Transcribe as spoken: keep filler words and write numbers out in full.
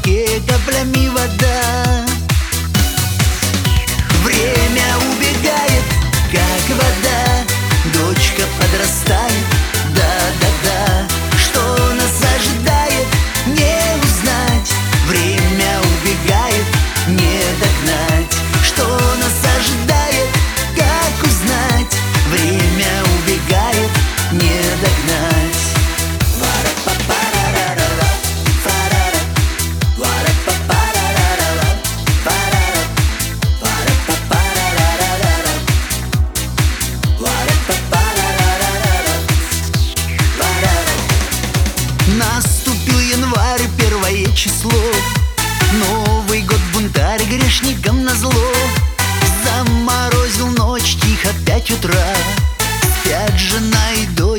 молотке каплями вода. Время убегает, как вода, дочка подрастает, да-да-да. Что нас ожидает, не узнать. Время убегает, не догнать. Что нас ожидает, как узнать. Время убегает, не догнать. Наступил январь, первое число. Новый год, бунтарь, грешникам назло. Заморозил ночь, тихо, пять утра. Спят жена и дочь.